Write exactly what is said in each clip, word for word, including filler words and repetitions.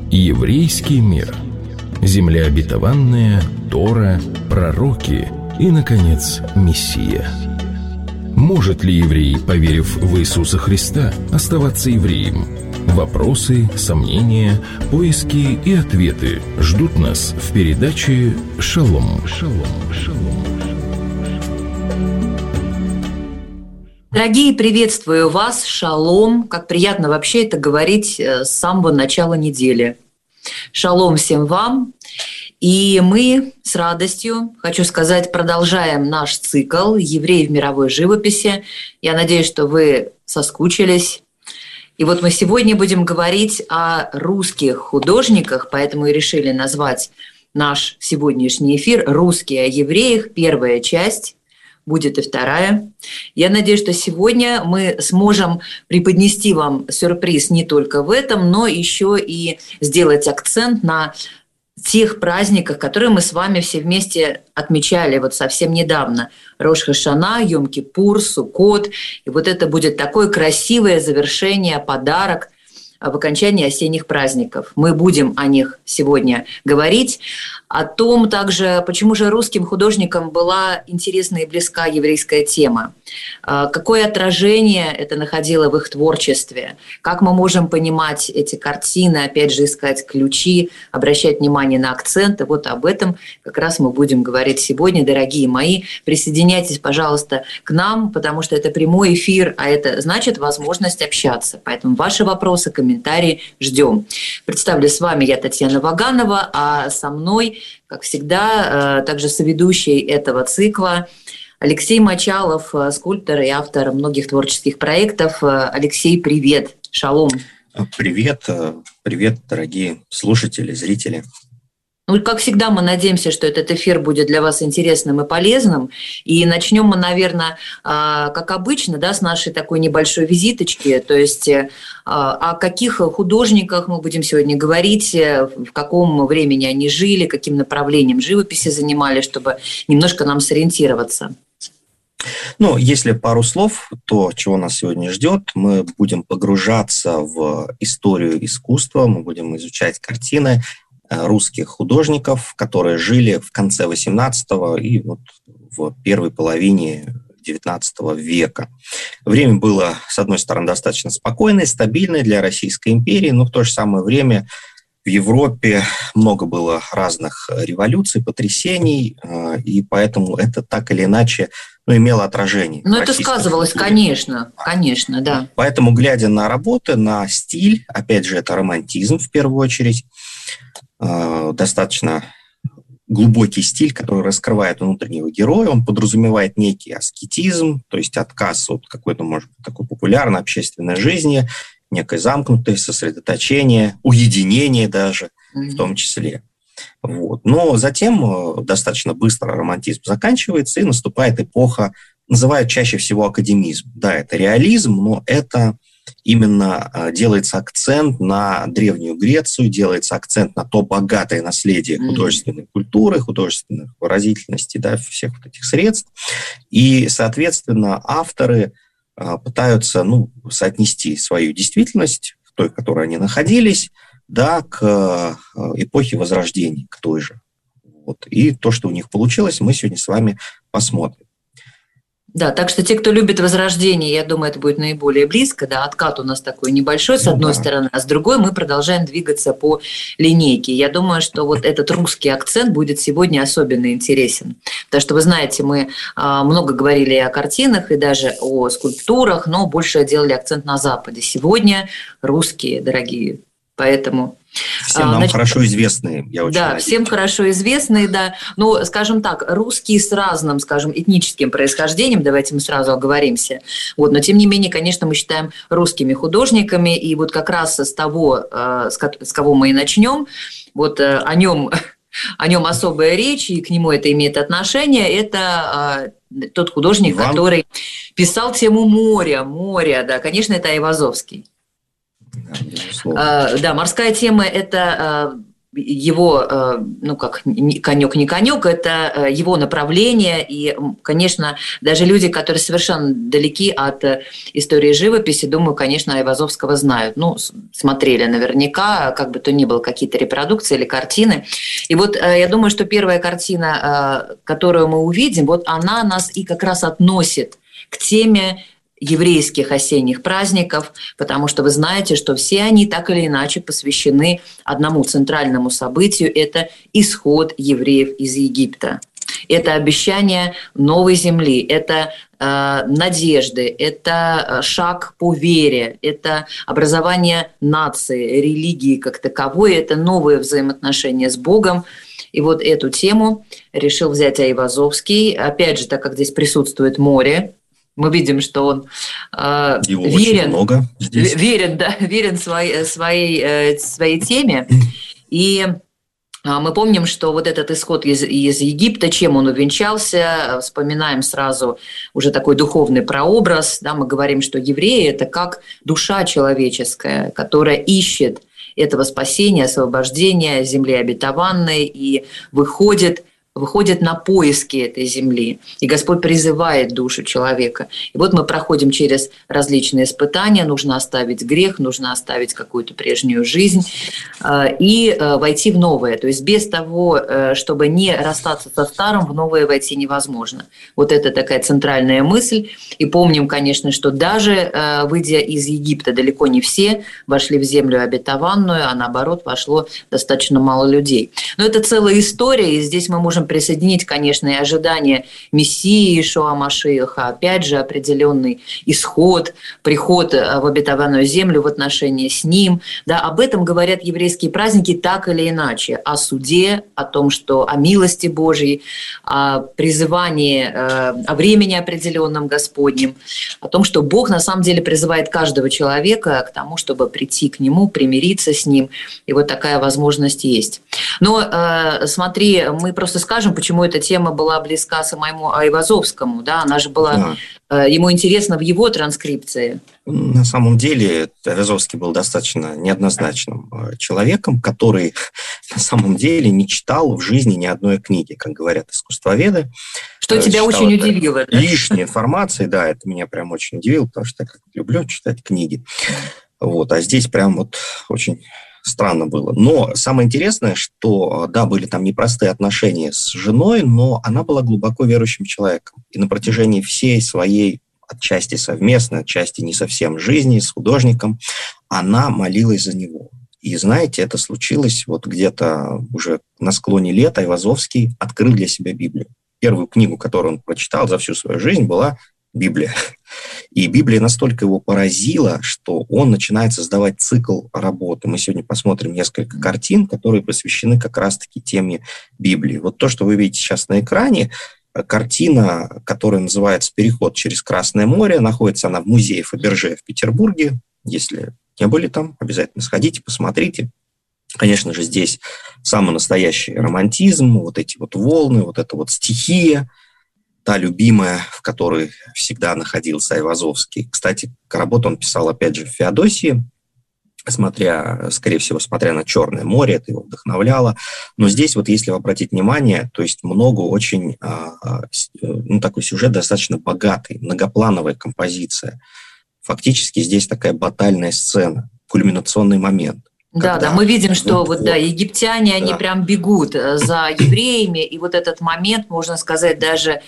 Еврейский мир. Земля обетованная, Тора, пророки и, наконец, Мессия. Может ли еврей, поверив в Иисуса Христа, оставаться евреем? Вопросы, сомнения, поиски и ответы ждут нас в передаче «Шалом». Шалом. Шалом. Дорогие, приветствую вас, шалом. Как приятно вообще это говорить с самого начала недели. Шалом всем вам. И мы с радостью, хочу сказать, продолжаем наш цикл «Евреи в мировой живописи». Я надеюсь, что вы соскучились. И вот мы сегодня будем говорить о русских художниках, поэтому и решили назвать наш сегодняшний эфир «Русские о евреях», первая часть. Будет и вторая. Я надеюсь, что сегодня мы сможем преподнести вам сюрприз не только в этом, но еще и сделать акцент на тех праздниках, которые мы с вами все вместе отмечали вот совсем недавно. Рош ха-Шана, Йом-Кипур, Суккот. И вот это будет такое красивое завершение, подарок в окончании осенних праздников. Мы будем о них сегодня говорить. О том также, почему же русским художникам была интересна и близка еврейская тема. Какое отражение это находило в их творчестве. Как мы можем понимать эти картины, опять же, искать ключи, обращать внимание на акценты. Вот об этом как раз мы будем говорить сегодня, дорогие мои. Присоединяйтесь, пожалуйста, к нам, потому что это прямой эфир, а это значит возможность общаться. Поэтому ваши вопросы, комментарии ждем. Представлю, с вами я, Татьяна Ваганова, а со мной, как всегда, также соведущий этого цикла Алексей Мочалов, скульптор и автор многих творческих проектов. Алексей, привет, шалом. Привет, привет, дорогие слушатели, зрители. Ну, как всегда, мы надеемся, что этот эфир будет для вас интересным и полезным. И начнем мы, наверное, как обычно, да, с нашей такой небольшой визиточки. То есть о каких художниках мы будем сегодня говорить, в каком времени они жили, каким направлением живописи занимались, чтобы немножко нам сориентироваться. Ну, если пару слов, то, чего нас сегодня ждет, мы будем погружаться в историю искусства, мы будем изучать картины русских художников, которые жили в конце восемнадцатого и вот в первой половине девятнадцатого века. Время было, с одной стороны, достаточно спокойное, стабильное для Российской империи, но в то же самое время в Европе много было разных революций, потрясений, и поэтому это так или иначе ну, имело отражение. Ну, это сказывалось, культуре. конечно, конечно, да. Поэтому, глядя на работы, на стиль, опять же, это романтизм в первую очередь, достаточно глубокий стиль, который раскрывает внутреннего героя, он подразумевает некий аскетизм, то есть отказ от какой-то, может быть, такой популярной общественной жизни, некое замкнутое сосредоточение, уединение даже mm-hmm. в том числе. Вот. Но затем достаточно быстро романтизм заканчивается, и наступает эпоха, называют чаще всего академизм. Да, это реализм, но это именно делается акцент на Древнюю Грецию, делается акцент на то богатое наследие художественной культуры, художественных выразительностей, да, всех вот этих средств. И, соответственно, авторы пытаются ну, соотнести свою действительность, в той, в которой они находились, да, к эпохе Возрождения, к той же. Вот. И то, что у них получилось, мы сегодня с вами посмотрим. Да, так что те, кто любит Возрождение, я думаю, это будет наиболее близко. Да, откат у нас такой небольшой, с одной ну, да. стороны, а с другой мы продолжаем двигаться по линейке. Я думаю, что вот этот русский акцент будет сегодня особенно интересен. Потому что, вы знаете, мы много говорили о картинах и даже о скульптурах, но больше делали акцент на Западе. Сегодня русские, дорогие, поэтому... Всем нам Значит, хорошо известные, я очень Да, надеюсь. всем хорошо известные, да. Но, скажем так, русские с разным, скажем, этническим происхождением, давайте мы сразу оговоримся. Вот, но, тем не менее, конечно, мы считаем русскими художниками, и вот как раз с того, с кого мы и начнем, вот о нем, о нем особая речь, и к нему это имеет отношение, это тот художник, Иван. который писал тему моря, моря, да, конечно, это Айвазовский. Да, да, морская тема – это его, ну как, конек не конек, это его направление. И, конечно, даже люди, которые совершенно далеки от истории живописи, думаю, конечно, Айвазовского знают. Ну, смотрели наверняка, как бы то ни было, какие-то репродукции или картины. И вот я думаю, что первая картина, которую мы увидим, вот она нас и как раз относит к теме еврейских осенних праздников, потому что вы знаете, что все они так или иначе посвящены одному центральному событию – это исход евреев из Египта. Это обещание новой земли, это э, надежды, это шаг по вере, это образование нации, религии как таковой, это новые взаимоотношения с Богом. И вот эту тему решил взять Айвазовский. Опять же, так как здесь присутствует море, мы видим, что он э, верен, много здесь. верен, да, верен своей, своей, своей теме. И мы помним, что вот этот исход из, из Египта, чем он увенчался, вспоминаем сразу уже такой духовный прообраз. Да, мы говорим, что евреи – это как душа человеческая, которая ищет этого спасения, освобождения земли обетованной и выходит выходит на поиски этой земли. И Господь призывает душу человека. И вот мы проходим через различные испытания. Нужно оставить грех, нужно оставить какую-то прежнюю жизнь и войти в новое. То есть без того, чтобы не расстаться со старым, в новое войти невозможно. Вот это такая центральная мысль. И помним, конечно, что даже выйдя из Египта, далеко не все вошли в землю обетованную, а наоборот вошло достаточно мало людей. Но это целая история, и здесь мы можем присоединить, конечно, и ожидания Мессии Иешуа Машиаха, опять же, определенный исход, приход в обетованную землю в отношении с ним. Да, об этом говорят еврейские праздники так или иначе. О суде, о том, что о милости Божьей, о призывании, о времени определенном Господнем, о том, что Бог на самом деле призывает каждого человека к тому, чтобы прийти к Нему, примириться с Ним. И вот такая возможность есть. Но смотри, мы просто скажем, почему эта тема была близка самому Айвазовскому. Да? Она же была, да. Ему интересна в его транскрипции. На самом деле Айвазовский был достаточно неоднозначным человеком, который на самом деле не читал в жизни ни одной книги, как говорят искусствоведы. Что тебя очень удивило. Да? Лишней информации, да, это меня прям очень удивило, потому что я как люблю читать книги. Вот, а здесь прям вот очень... странно было. Но самое интересное, что, да, были там непростые отношения с женой, но она была глубоко верующим человеком. И на протяжении всей своей, отчасти совместной, отчасти не совсем жизни с художником, она молилась за него. И знаете, это случилось вот где-то уже на склоне лет. Айвазовский открыл для себя Библию. Первую книгу, которую он прочитал за всю свою жизнь, была Библия. И Библия настолько его поразила, что он начинает создавать цикл работы. Мы сегодня посмотрим несколько картин, которые посвящены как раз-таки теме Библии. Вот то, что вы видите сейчас на экране, картина, которая называется «Переход через Красное море». Находится она в музее Фаберже в Петербурге. Если не были там, обязательно сходите, посмотрите. Конечно же, здесь самый настоящий романтизм, вот эти вот волны, вот эта вот стихия, та любимая, в которой всегда находился Айвазовский. Кстати, работу он писал, опять же, в Феодосии, смотря, скорее всего, смотря на Черное море, это его вдохновляло. Но здесь вот, если обратить внимание, то есть много очень, ну, такой сюжет достаточно богатый, многоплановая композиция. Фактически здесь такая батальная сцена, кульминационный момент. Да, да, мы видим, что вот, да, египтяне, они да. прям бегут за евреями, и вот этот момент, можно сказать, даже,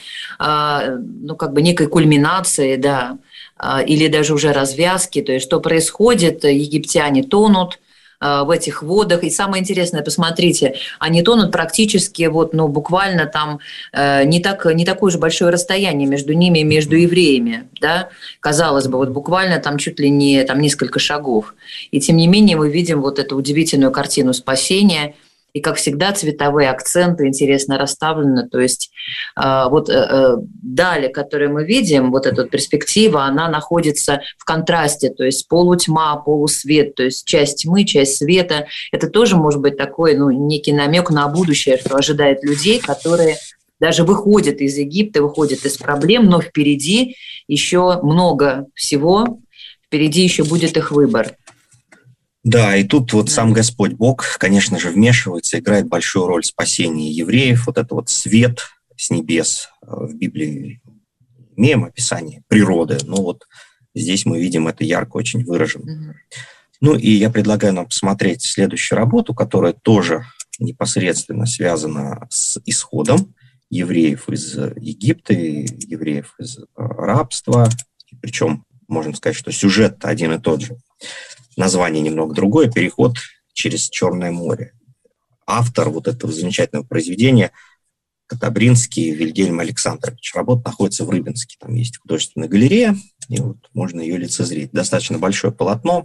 ну, как бы некой кульминации, да, или даже уже развязки, то есть что происходит, египтяне тонут в этих водах, и самое интересное, посмотрите, они тонут практически вот, ну, буквально там не, так, не такое же большое расстояние между ними и между евреями, да, казалось бы, вот буквально там чуть ли не там несколько шагов, и тем не менее мы видим вот эту удивительную картину спасения. И, как всегда, цветовые акценты интересно расставлены. То есть э, вот э, даль, которую мы видим, вот эта перспектива, она находится в контрасте. То есть полутьма, полусвет, то есть часть тьмы, часть света. Это тоже может быть такой, ну, некий намек на будущее, что ожидает людей, которые даже выходят из Египта, выходят из проблем, но впереди еще много всего, впереди еще будет их выбор. Да, и тут вот Да. сам Господь Бог, конечно же, вмешивается, играет большую роль в спасении евреев. Вот это вот свет с небес в Библии имеем описание природы, но вот здесь мы видим это ярко очень выражено. Мгм. Ну и я предлагаю нам посмотреть следующую работу, которая тоже непосредственно связана с исходом евреев из Египта, и евреев из рабства. Причем, можно сказать, что сюжет один и тот же. Название немного другое, переход через Черное море. Автор вот этого замечательного произведения Катабринский Вильгельм Александрович. Работа находится в Рыбинске. Там есть художественная галерея, и вот можно ее лицезреть. Достаточно большое полотно.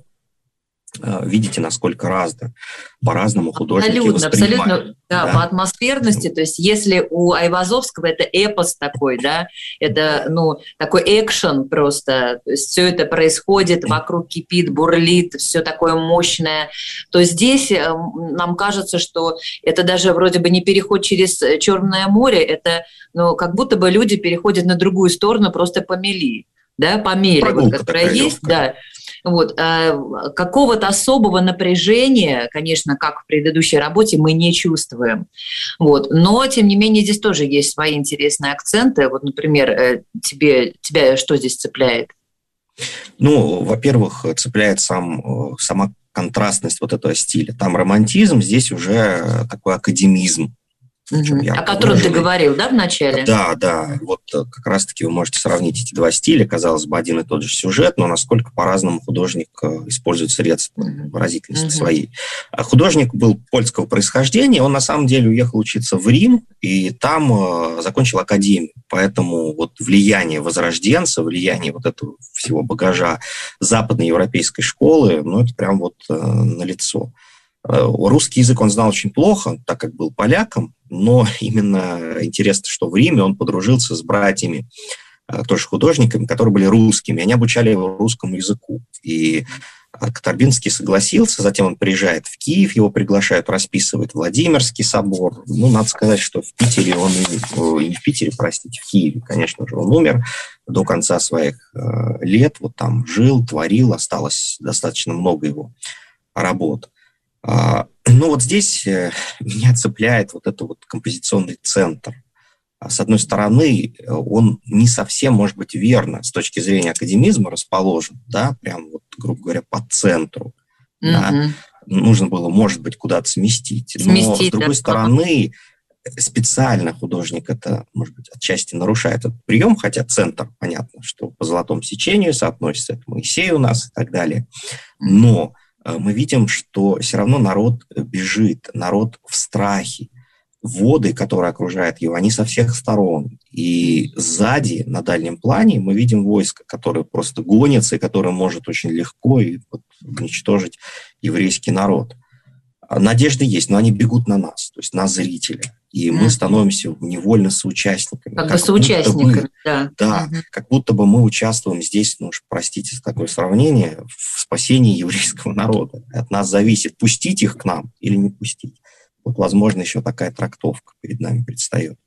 Видите, насколько разно, по-разному художники Абсолютно, воспринимают. абсолютно, да, Да. по атмосферности, то есть если у Айвазовского это эпос такой, да, это, ну, такой экшен просто, то есть все это происходит, вокруг кипит, бурлит, все такое мощное, то здесь э, нам кажется, что это даже вроде бы не переход через Черное море, это, ну, как будто бы люди переходят на другую сторону просто по мели, да, по мели, вот, Прогулка которая такая есть, легкая. да. Вот, а какого-то особого напряжения, конечно, как в предыдущей работе, мы не чувствуем. Вот. Но, тем не менее, здесь тоже есть свои интересные акценты. Вот, например, тебе, тебя что здесь цепляет? Ну, во-первых, цепляет сам, сама контрастность вот этого стиля. Там романтизм, здесь уже такой академизм. Угу. О котором ты говорил, да, в начале? Да, да. Вот как раз-таки вы можете сравнить эти два стиля. Казалось бы, один и тот же сюжет, но насколько по-разному художник использует средства выразительности uh-huh. своей. Художник был польского происхождения, он на самом деле уехал учиться в Рим, и там закончил академию. Поэтому вот влияние возрожденца, влияние вот этого всего багажа западноевропейской школы, ну, это прям вот налицо. Русский язык он знал очень плохо, так как был поляком, но именно интересно, что в Риме он подружился с братьями, тоже художниками, которые были русскими. Они обучали его русскому языку. И Катарбинский согласился, затем он приезжает в Киев, его приглашают, расписывает Владимирский собор. Ну, надо сказать, что в Питере он, не в Питере, простите, в Киеве, конечно же, он умер до конца своих лет, вот там жил, творил, осталось достаточно много его работ. Ну вот здесь меня цепляет вот этот вот композиционный центр. С одной стороны, он не совсем, может быть, верно с точки зрения академизма расположен, да, прям вот, грубо говоря, по центру. Mm-hmm. Да. Нужно было, может быть, куда-то сместить. сместить Но, с другой да. стороны, специально художник это, может быть, отчасти нарушает этот прием, хотя центр, понятно, что по золотому сечению соотносится, это Моисей у нас и так далее. Но мы видим, что все равно народ бежит, народ в страхе. Воды, которые окружают его, они со всех сторон. И сзади, на дальнем плане, мы видим войско, которое просто гонится, и которое может очень легко и вот уничтожить еврейский народ. Надежда есть, но они бегут на нас, то есть на зрителя. И мы mm-hmm. становимся невольно соучастниками. Как, как бы соучастниками, бы, да. Да, mm-hmm. как будто бы мы участвуем здесь, ну уж простите за такое сравнение, в спасении еврейского народа. От нас зависит, пустить их к нам или не пустить. Вот, возможно, еще такая трактовка перед нами предстает.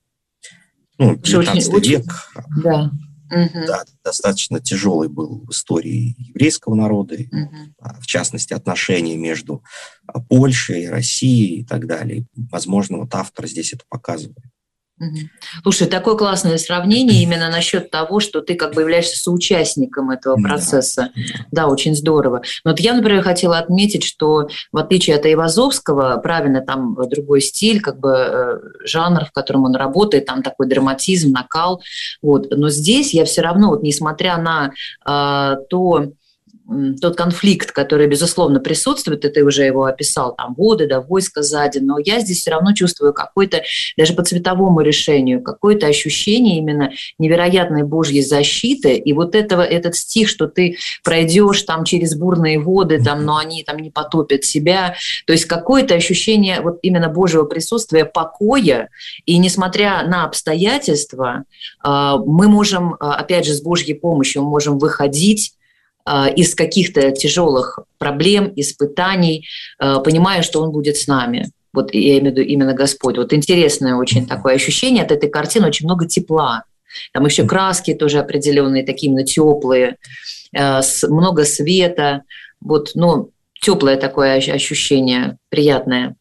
Ну, девятнадцатый очень, век, очень, да. Да, достаточно тяжелый был в истории еврейского народа, угу. в частности, отношения между Польшей, Россией и так далее. Возможно, вот автор здесь это показывает. Угу. Слушай, такое классное сравнение именно насчет того, что ты как бы являешься соучастником этого процесса. Да, да очень здорово. Но вот я, например, хотела отметить, что в отличие от Айвазовского, правильно, там другой стиль, как бы жанр, в котором он работает, там такой драматизм, накал. Вот. Но здесь я все равно, вот, несмотря на а, то... тот конфликт, который, безусловно, присутствует, и ты уже его описал, там, воды, да, войска сзади, но я здесь все равно чувствую какое-то, даже по цветовому решению, какое-то ощущение именно невероятной Божьей защиты, и вот этого, этот стих, что ты пройдешь там через бурные воды, там, но они там не потопят себя, то есть какое-то ощущение вот именно Божьего присутствия, покоя, и несмотря на обстоятельства, мы можем, опять же, с Божьей помощью мы можем выходить из каких-то тяжелых проблем, испытаний, понимая, что Он будет с нами. Вот я имею в виду именно Господь. Вот интересное очень такое ощущение от этой картины, очень много тепла. Там еще краски тоже определенные, такие именно теплые, много света. Вот, ну, теплое такое ощущение, приятное.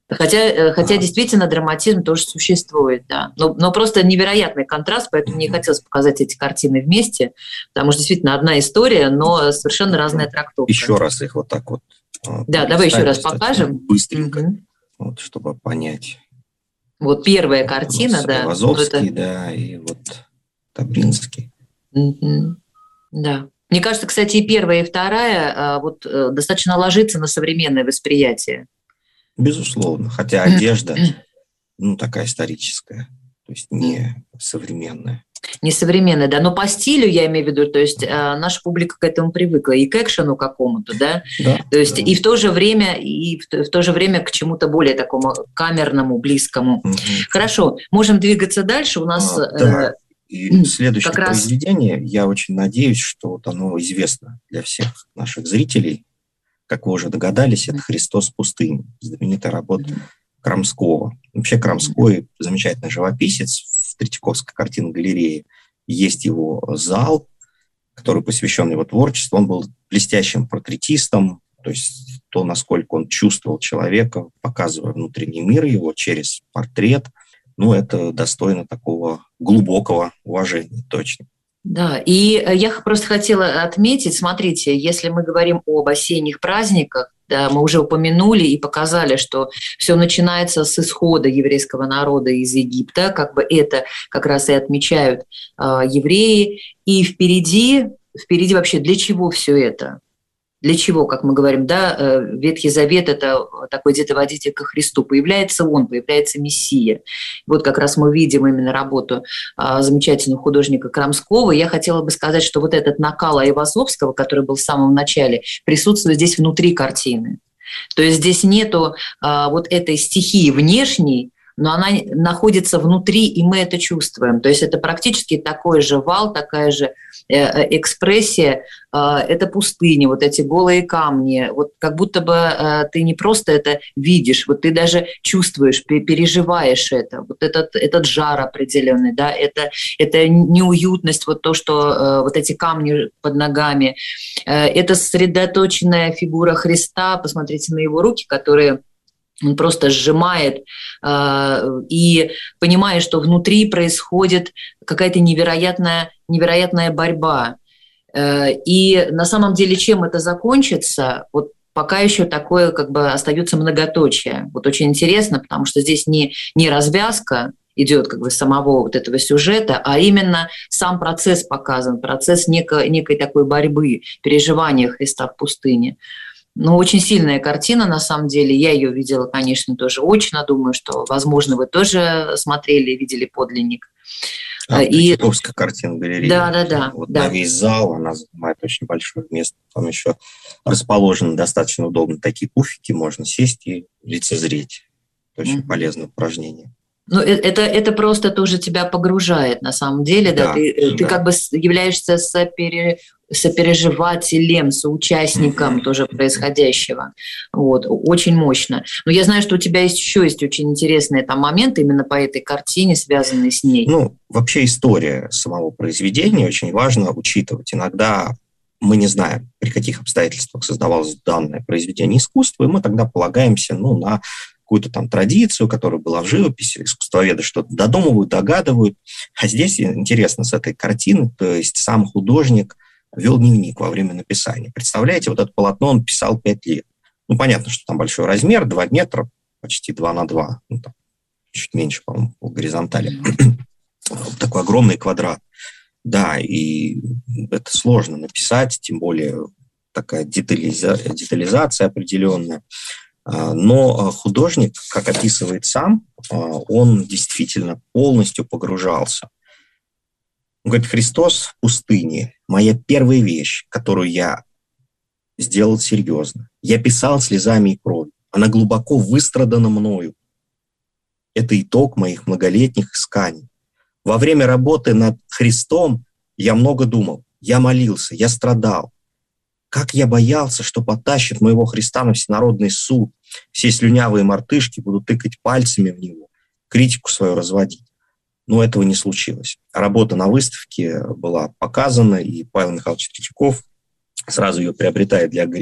Хотя, хотя действительно драматизм тоже существует, да. Но, но просто невероятный контраст, поэтому мне хотелось показать эти картины вместе, потому что действительно одна история, но совершенно разная трактовка. Еще раз их вот так вот. Да, давай еще раз покажем. Быстренько, угу. вот, чтобы понять. Вот первая картина, да. Айвазовский, это... да, и вот Табринский. Угу. Да. Мне кажется, кстати, и первая, и вторая вот, достаточно ложится на современное восприятие. Безусловно, хотя одежда, ну, такая историческая, то есть не современная. Не современная, да, но по стилю я имею в виду, то есть э, наша публика к этому привыкла, и к экшену какому-то, да, да то есть да. и в то же время, и в то, в то же время к чему-то более такому камерному, близкому. Угу. Хорошо, можем двигаться дальше, у нас... А, да. И следующее произведение, раз... я очень надеюсь, что вот оно известно для всех наших зрителей. Как вы уже догадались, это «Христос в пустыне», знаменитая работа mm-hmm. Крамского. Вообще Крамской mm-hmm. замечательный живописец в Третьяковской картинной-галерее. Есть его зал, который посвящен его творчеству. Он был блестящим портретистом, то есть то, насколько он чувствовал человека, показывая внутренний мир его через портрет. Ну, это достойно такого глубокого уважения, точно. Да, и я просто хотела отметить, смотрите, если мы говорим об осенних праздниках, да, мы уже упомянули и показали, что все начинается с исхода еврейского народа из Египта, как бы это как раз и отмечают э, евреи, и впереди, впереди вообще для чего все это? Для чего, как мы говорим, да, Ветхий Завет – это такой где-то водитель ко Христу. Появляется Он, появляется Мессия. Вот как раз мы видим именно работу замечательного художника Крамского. Я хотела бы сказать, что вот этот накал Айвазовского, который был в самом начале, присутствует здесь внутри картины. То есть здесь нету вот этой стихии внешней, но она находится внутри, и мы это чувствуем. То есть это практически такой же вал, такая же экспрессия. Это пустыня, вот эти голые камни. Вот как будто бы ты не просто это видишь, вот ты даже чувствуешь, переживаешь это. Вот этот, этот жар определенный, да, это, это неуютность, вот то, что вот эти камни под ногами. Это сосредоточенная фигура Христа. Посмотрите на его руки, которые... Он просто сжимает э, и понимает, что внутри происходит какая-то невероятная, невероятная борьба. Э, и на самом деле, чем это закончится, вот пока еще такое как бы остается многоточие. Вот очень интересно, потому что здесь не, не развязка идет как бы самого вот этого сюжета, а именно сам процесс показан, процесс некой, некой такой борьбы, переживания Христа в пустыне. Ну, очень сильная картина, на самом деле. Я ее видела, конечно, тоже очно. Думаю, что, возможно, вы тоже смотрели, видели подлинник. А, и... Третьяковская картина-галерея. Да, да, да. Вот да. На весь зал она занимает очень большое место. Там еще расположены достаточно удобно такие пуфики, можно сесть и лицезреть. Это очень mm-hmm. полезное упражнение. Ну, это, это просто тоже тебя погружает, на самом деле, да, да ты, да. ты как бы являешься сопере, сопереживателем, соучастником mm-hmm. тоже происходящего, вот, очень мощно. Но я знаю, что у тебя есть еще есть очень интересные там моменты именно по этой картине, связанные с ней. Ну, вообще история самого произведения очень важно учитывать. Иногда мы не знаем, при каких обстоятельствах создавалось данное произведение искусства, и мы тогда полагаемся, ну, на какую-то там традицию, которая была в живописи, искусствоведы что-то додумывают, догадывают. А здесь интересно с этой картины, то есть сам художник вел дневник во время написания. Представляете, вот это полотно он писал пять лет. Ну, понятно, что там большой размер, два метра, почти два на два, ну, там, чуть меньше, по-моему, по горизонтали. Такой огромный квадрат. Да, и это сложно написать, тем более такая детализа- детализация определенная. Но художник, как описывает сам, он действительно полностью погружался. Он говорит, Христос в пустыне – моя первая вещь, которую я сделал серьезно. Я писал слезами и кровью. Она глубоко выстрадана мною. Это итог моих многолетних исканий. Во время работы над Христом я много думал, я молился, я страдал. Как я боялся, что потащит моего Христа на всенародный суд. Все слюнявые мартышки будут тыкать пальцами в него, критику свою разводить. Но этого не случилось. Работа на выставке была показана, и Павел Михайлович Третьяков сразу ее приобретает для галереи,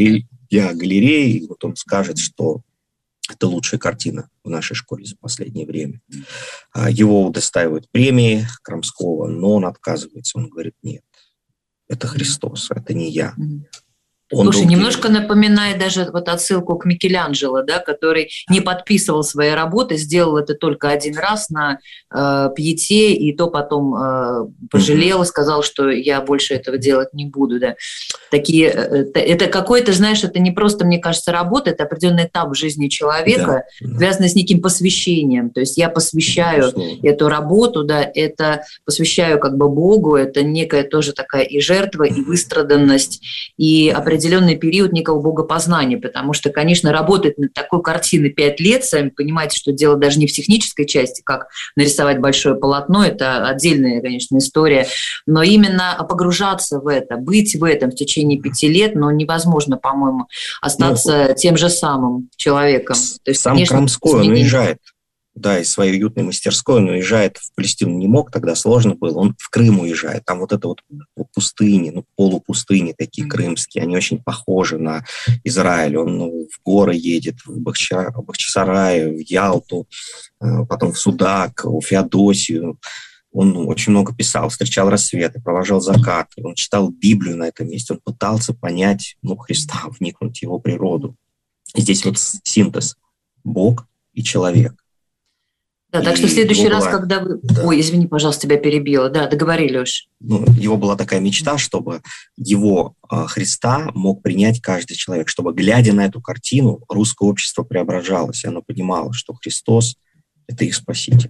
для галереи, и вот он скажет, что это лучшая картина в нашей школе за последнее время. Его удостаивают премии Крамского, но он отказывается. Он говорит, нет, это Христос, это не я. Он Слушай, немножко напоминает даже вот отсылку к Микеланджело, да, который не подписывал свои работы, сделал это только один раз на э, Пьете, и то потом э, пожалел, mm-hmm. сказал, что я больше этого делать не буду. Да. Такие, это, это какой-то, знаешь, это не просто, мне кажется, работа, это определенный этап в жизни человека, да. связанный с неким посвящением. То есть я посвящаю mm-hmm. эту работу, да, это посвящаю как бы Богу, это некая тоже такая и жертва, и выстраданность, и определенность определенный период некого богопознания, потому что, конечно, работать над такой картиной пять лет, сами понимаете, что дело даже не в технической части, как нарисовать большое полотно, это отдельная, конечно, история, но именно погружаться в это, быть в этом в течение пяти лет, но невозможно, по-моему, остаться ну, тем же самым человеком. То есть, сам конечно, Крамской, он уезжает. Да, из своей уютной мастерской он уезжает в Палестину, не мог, тогда сложно было, он в Крым уезжает, там вот это вот пустыни, ну, полупустыни такие крымские, они очень похожи на Израиль, он ну, в горы едет, в Бахча, Бахчисарай, в Ялту, потом в Судак, в Феодосию, он ну, очень много писал, встречал рассветы, провожал закаты, он читал Библию на этом месте, он пытался понять, ну, Христа, вникнуть в его природу. И здесь вот синтез Бог и человек. Да, так что в следующий раз, была... когда вы... Да. Ой, извини, пожалуйста, тебя перебила. Да, договори, Леш. Ну, его была такая мечта, чтобы его э, Христа мог принять каждый человек, чтобы, глядя на эту картину, русское общество преображалось, и оно понимало, что Христос – это их Спаситель.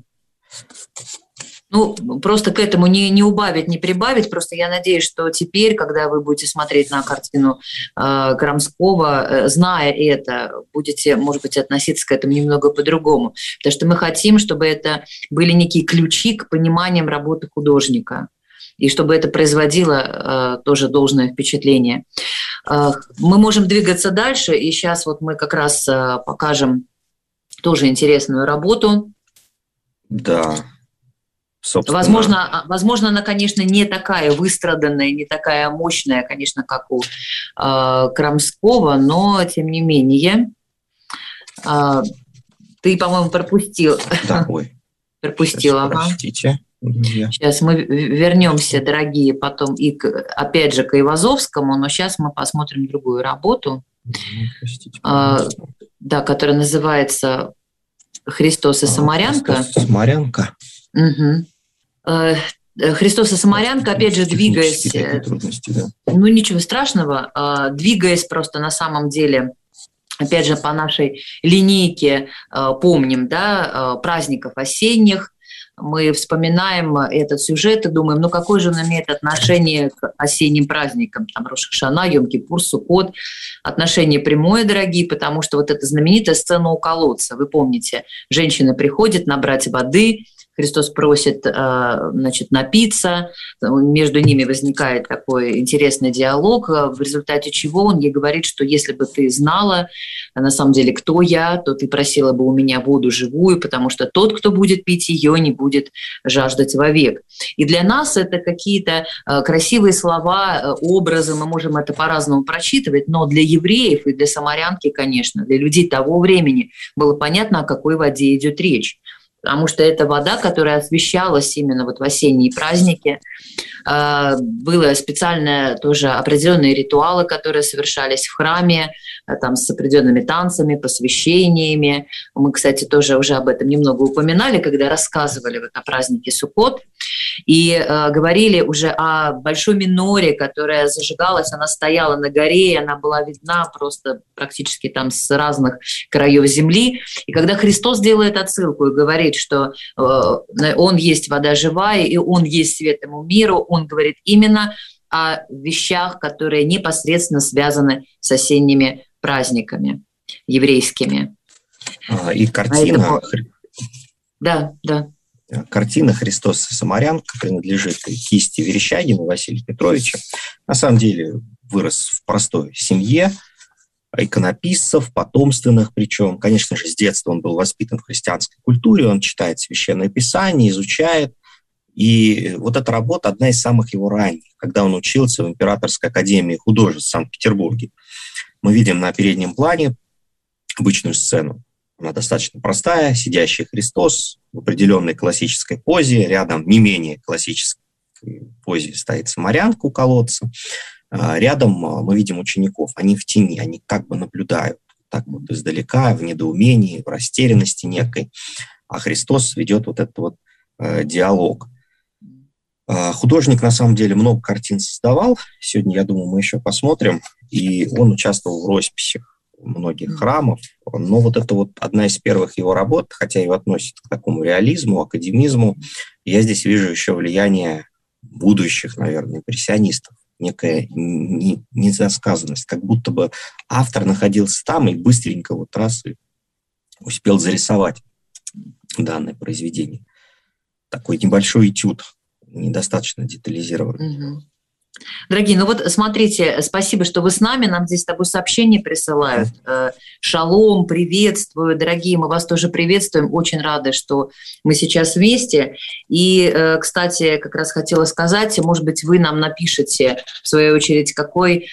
Ну, просто к этому не, не убавить, не прибавить. Просто я надеюсь, что теперь, когда вы будете смотреть на картину э, Крамского, э, зная это, будете, может быть, относиться к этому немного по-другому. Потому что мы хотим, чтобы это были некие ключи к пониманиям работы художника. И чтобы это производило э, тоже должное впечатление. Э, мы можем двигаться дальше. И сейчас вот мы как раз э, покажем тоже интересную работу. Да. Собственно. Возможно, возможно, она, конечно, не такая выстраданная, не такая мощная, конечно, как у э, Крамского, но, тем не менее, э, ты, по-моему, пропустил. Да, ой. Пропустил, ага. Простите. Сейчас мы вернемся, дорогие, потом и, к, опять же, к Айвазовскому, но сейчас мы посмотрим другую работу, Простите, э, да, которая называется «Христос и Самарянка». Христос и Самарянка. Угу. Христос и Самарянка, опять же, двигаясь, да. ну ничего страшного, двигаясь просто на самом деле, опять же, по нашей линейке помним, да, праздников осенних, мы вспоминаем этот сюжет и думаем, ну какое же он имеет отношение к осенним праздникам, там Рош ха-Шана, Йом-Кипур, Суккот, отношение прямое, дорогие, потому что вот эта знаменитая сцена у колодца, вы помните, женщина приходит набрать воды, Христос просит, значит, напиться, между ними возникает такой интересный диалог, в результате чего он ей говорит, что если бы ты знала, на самом деле, кто я, то ты просила бы у меня воду живую, потому что тот, кто будет пить ее, не будет жаждать вовек. И для нас это какие-то красивые слова, образы, мы можем это по-разному прочитывать, но для евреев и для самарянки, конечно, для людей того времени было понятно, о какой воде идет речь. Потому что это вода, которая освещалась именно вот в осенние праздники. Было специальные тоже определенные ритуалы, которые совершались в храме, там с определенными танцами, посвящениями. Мы, кстати, тоже уже об этом немного упоминали, когда рассказывали вот о празднике Суккот. И э, говорили уже о большой миноре, которая зажигалась, она стояла на горе, и она была видна просто практически там с разных краев земли. И когда Христос делает отсылку и говорит, что э, Он есть вода живая, и Он есть свет этому миру, Он говорит именно о вещах, которые непосредственно связаны с осенними праздниками еврейскими. А, и картина... Поэтому... Да, да. Картина «Христос и Самарянка» принадлежит кисти Верещагина Василия Петровича. На самом деле вырос в простой семье, иконописцев, потомственных причем. Конечно же, с детства он был воспитан в христианской культуре, он читает Священное Писание, изучает. И вот эта работа одна из самых его ранних, когда он учился в Императорской академии художеств в Санкт-Петербурге. Мы видим на переднем плане обычную сцену. Она достаточно простая, сидящий Христос в определенной классической позе, рядом не менее классической позе стоит самарянка у колодца, рядом мы видим учеников, они в тени, они как бы наблюдают, так вот издалека, в недоумении, в растерянности некой, а Христос ведет вот этот вот э, диалог. Э, художник, на самом деле, много картин создавал, сегодня, я думаю, мы еще посмотрим, и он участвовал в росписях многих храмов, но вот это вот одна из первых его работ, хотя ее относят к такому реализму, академизму, я здесь вижу еще влияние будущих, наверное, импрессионистов, некая недосказанность, как будто бы автор находился там и быстренько вот раз и успел зарисовать данное произведение. Такой небольшой этюд, недостаточно детализированный. Угу. Дорогие, ну вот смотрите, спасибо, что вы с нами, нам здесь с тобой сообщения присылают. Шалом, приветствую, дорогие, мы вас тоже приветствуем, очень рады, что мы сейчас вместе. И, кстати, как раз хотела сказать, может быть, вы нам напишите, в свою очередь, какой,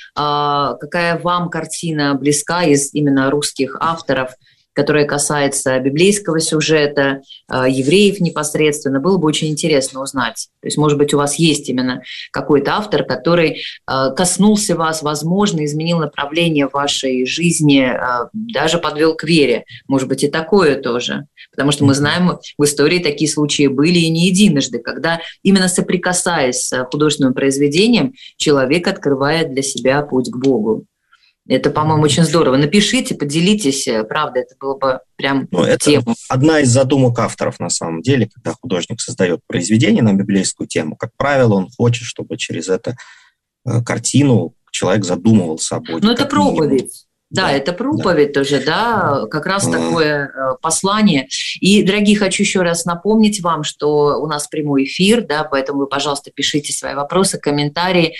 какая вам картина близка из именно русских авторов, которая касается библейского сюжета, евреев непосредственно. Было бы очень интересно узнать. То есть, может быть, у вас есть именно какой-то автор, который коснулся вас, возможно, изменил направление вашей жизни, даже подвел к вере. Может быть, и такое тоже. Потому что мы знаем, в истории такие случаи были и не единожды, когда именно соприкасаясь с художественным произведением, человек открывает для себя путь к Богу. Это, по-моему, очень здорово. Напишите, поделитесь, правда, это было бы прям ну, это тема. Одна из задумок авторов, на самом деле, когда художник создает произведение на библейскую тему, как правило, он хочет, чтобы через эту э, картину человек задумывался о Боге. Ну, это проповедь. Да, да, это проповедь да. тоже, да, как раз а. такое послание. И, дорогие, хочу еще раз напомнить вам, что у нас прямой эфир, да, поэтому вы, пожалуйста, пишите свои вопросы, комментарии.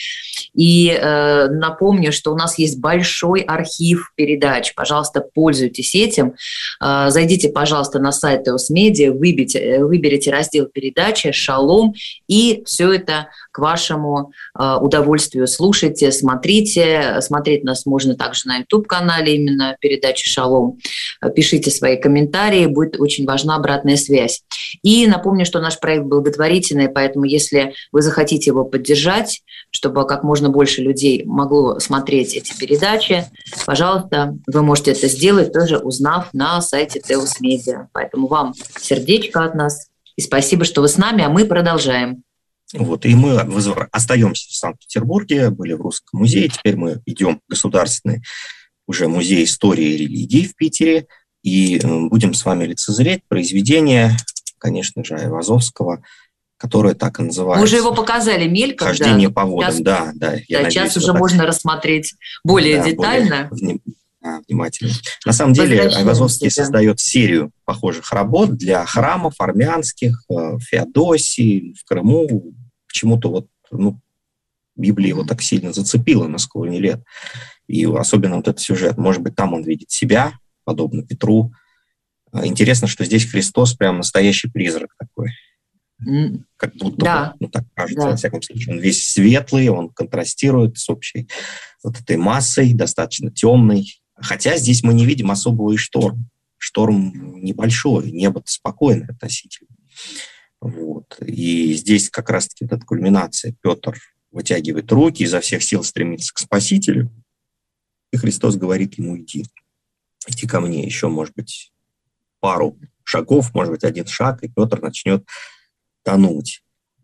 И э, напомню, что у нас есть большой архив передач. Пожалуйста, пользуйтесь этим. Э, зайдите, пожалуйста, на сайт Теос Медиа, выберите, выберите раздел передачи «Шалом», и все это к вашему э, удовольствию. Слушайте, смотрите. Смотреть нас можно также на YouTube-канале, именно передачи «Шалом». Пишите свои комментарии, будет очень важна обратная связь. И напомню, что наш проект благотворительный, поэтому если вы захотите его поддержать, чтобы как можно больше людей могло смотреть эти передачи, пожалуйста, вы можете это сделать, тоже узнав на сайте Теос Медиа. Поэтому вам сердечко от нас. И спасибо, что вы с нами, а мы продолжаем. Вот, и мы остаемся в Санкт-Петербурге, были в Русском музее, теперь мы идем в Государственный уже музей истории и религии в Питере, и будем с вами лицезреть произведение, конечно же, Айвазовского, которое так и называется. Мы уже его показали мельком. «Хождение да, по водам», сейчас, да. да, я да сейчас уже так... можно рассмотреть более да, детально. Более внимательно. На самом деле Айвазовский да. создает серию похожих работ для храмов армянских, в Феодосии, в Крыму. Почему-то вот, ну, Библия его так сильно зацепила на склоне лет. И особенно вот этот сюжет. Может быть, там он видит себя, подобно Петру. Интересно, что здесь Христос прям настоящий призрак такой. Как будто да. бы, ну так кажется, да. во всяком случае. Он весь светлый, он контрастирует с общей вот этой массой, достаточно темной. Хотя здесь мы не видим особого и шторм. Шторм небольшой, небо спокойное относительно. Вот. И здесь как раз-таки вот эта кульминация. Петр вытягивает руки, изо всех сил стремится к Спасителю, и Христос говорит ему: иди, иди ко мне. Еще, может быть, пару шагов, может быть, один шаг, и Петр начнет тонуть.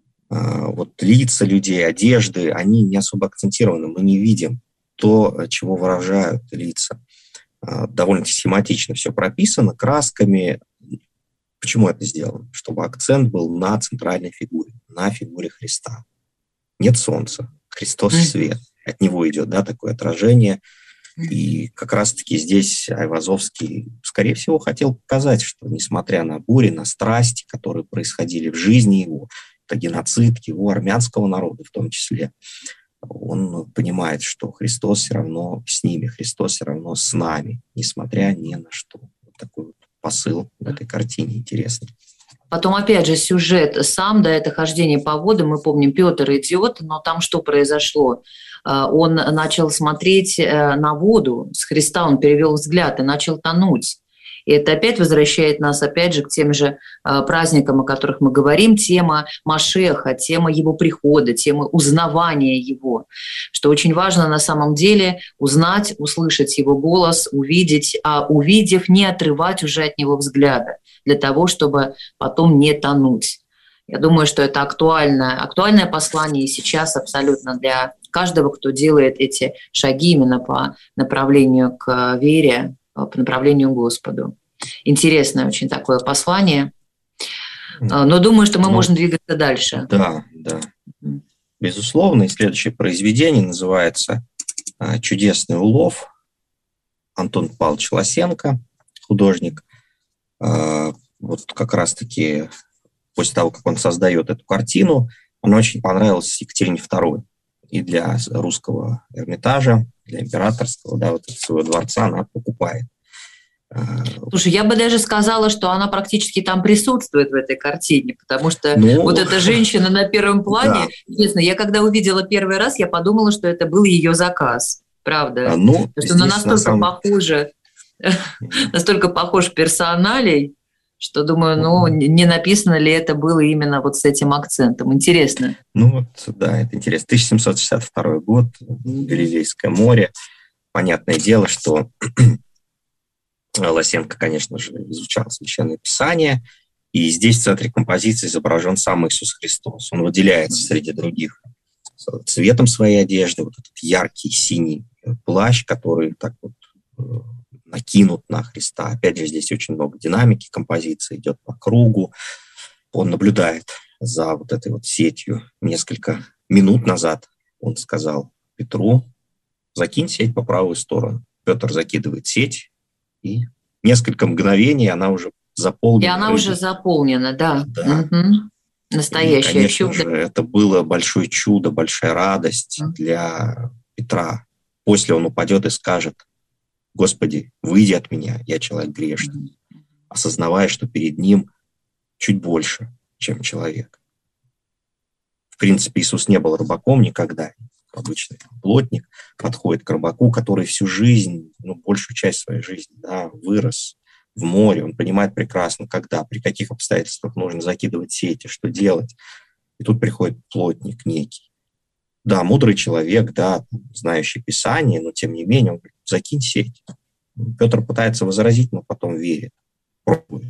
Вот лица людей, одежды, они не особо акцентированы. Мы не видим то, чего выражают лица. Довольно схематично все прописано, красками. Почему это сделано? Чтобы акцент был на центральной фигуре, на фигуре Христа. Нет солнца, Христос — свет. От него идет, да, такое отражение. И как раз-таки здесь Айвазовский, скорее всего, хотел показать, что несмотря на бури, на страсти, которые происходили в жизни его, это геноцид его армянского народа в том числе, он понимает, что Христос все равно с ними, Христос все равно с нами, несмотря ни на что. Вот такой вот посыл в этой картине интересный. Потом, опять же, сюжет сам, да, это хождение по водам. Мы помним, Петр идет, но там что произошло? он начал смотреть на воду с Христа, он перевел взгляд и начал тонуть. И это опять возвращает нас, опять же, к тем же праздникам, о которых мы говорим, тема Машеха, тема его прихода, тема узнавания его, что очень важно на самом деле узнать, услышать его голос, увидеть, а увидев, не отрывать уже от него взгляда, для того, чтобы потом не тонуть. Я думаю, что это актуальное, актуальное послание и сейчас абсолютно для каждого, кто делает эти шаги именно по направлению к вере, по направлению к Господу. Интересное очень такое послание. Но думаю, что мы ну, можем двигаться дальше. Да, да. Безусловно. И следующее произведение называется «Чудесный улов». Антон Павлович Лосенко, художник. Вот как раз-таки после того, как он создает эту картину, она очень понравилась Екатерине второй. И для русского Эрмитажа, для императорского, да, вот своего дворца она покупает. Слушай, я бы даже сказала, что она практически там присутствует в этой картине, потому что ну, вот эта женщина на первом плане, да. Честно, я когда увидела первый раз, я подумала, что это был ее заказ, правда. А, ну, потому что она настолько на самом... похожа, настолько похож персоналей, что думаю, ну, не написано ли это было именно вот с этим акцентом. Интересно. Ну вот, да, это интересно. тысяча семьсот шестьдесят второй год, Галилейское море. Понятное дело, что Лосенко, конечно же, изучал Священное Писание, и здесь в центре композиции изображен сам Иисус Христос. Он выделяется среди других цветом своей одежды, вот этот яркий синий плащ, который так вот накинут на Христа. Опять же, здесь очень много динамики, композиция идет по кругу. Он наблюдает за вот этой вот сетью. Несколько минут назад он сказал Петру: закинь сеть по правую сторону. Петр закидывает сеть, и несколько мгновений она уже заполнена. И она уже заполнена, да. да. Угу. Настоящее и, конечно чудо. Же, это было большое чудо, большая радость mm. для Петра. После он упадет и скажет: Господи, выйди от меня, я человек грешный, mm. осознавая, что перед ним чуть больше, чем человек. В принципе, Иисус не был рыбаком никогда. Обычный плотник подходит к рыбаку, который всю жизнь, ну, большую часть своей жизни, да, вырос в море. Он понимает прекрасно, когда, при каких обстоятельствах нужно закидывать сети, что делать. И тут приходит плотник некий. Да, мудрый человек, да, знающий Писание, но тем не менее он говорит: закинь сеть. Петр пытается возразить, но потом верит, пробует.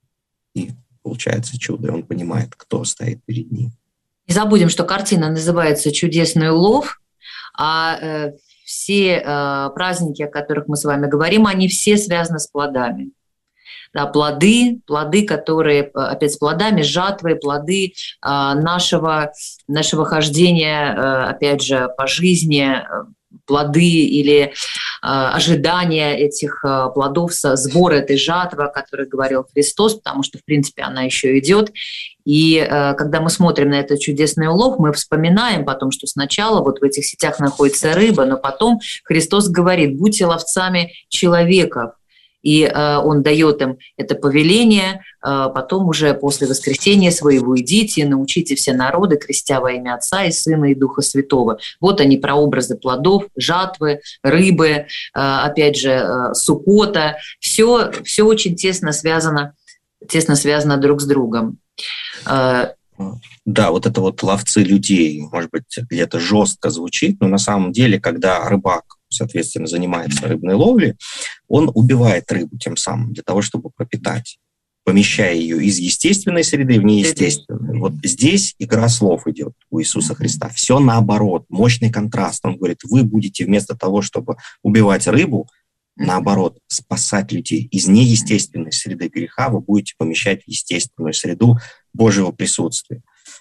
И получается чудо, и он понимает, кто стоит перед ним. Не забудем, что картина называется «Чудесный улов», а э, все э, праздники, о которых мы с вами говорим, они все связаны с плодами. Да, плоды, плоды, которые, опять с плодами, жатвы, плоды э, нашего, нашего хождения, э, опять же, по жизни, э, плоды или э, ожидания этих э, плодов, сбор этой жатвы, о которой говорил Христос, потому что, в принципе, она еще идет. И э, когда мы смотрим на этот чудесный улов, мы вспоминаем потом, что сначала вот в этих сетях находится рыба, но потом Христос говорит: будьте ловцами человеков. И э, Он дает им это повеление, э, потом уже после воскресения своего идите, научите все народы, крестя во имя Отца и Сына и Духа Святого. Вот они, прообразы плодов, жатвы, рыбы, э, опять же, э, суккота. Все, все очень тесно связано, тесно связано друг с другом. Э, Да, вот это вот ловцы людей, может быть, где-то жестко звучит, но на самом деле, когда рыбак, соответственно, занимается рыбной ловлей, он убивает рыбу тем самым для того, чтобы пропитать, помещая ее из естественной среды в неестественную. Вот здесь игра слов идет у Иисуса Христа. Все наоборот, мощный контраст. Он говорит: вы будете вместо того, чтобы убивать рыбу, наоборот, спасать людей из неестественной среды греха, вы будете помещать в естественную среду Божьего присутствия.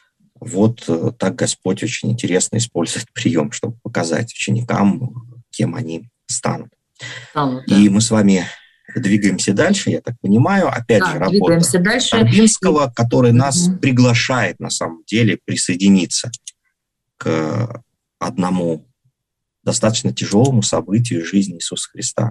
Вот так Господь очень интересно использует прием, чтобы показать ученикам, кем они станут. станут да. И мы с вами двигаемся дальше, я так понимаю. Опять да, же, работа Торбинского, который нас угу. приглашает, на самом деле, присоединиться к одному достаточно тяжелому событию жизни Иисуса Христа.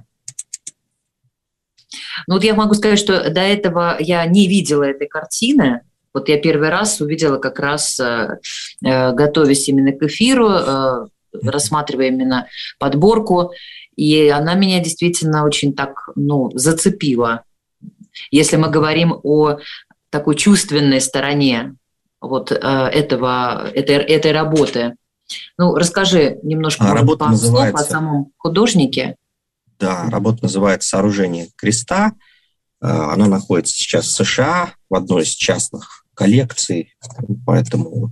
Ну вот я могу сказать, что до этого я не видела этой картины. Вот я первый раз увидела как раз, готовясь именно к эфиру, рассматривая именно подборку, и она меня действительно очень так, ну, зацепила. Если мы говорим о такой чувственной стороне вот этого, этой, этой работы. Ну, расскажи немножко, а, может, пару называется... слов о самом художнике. Да, работа называется «Сооружение креста». Она находится сейчас в США в одной из частных коллекций, поэтому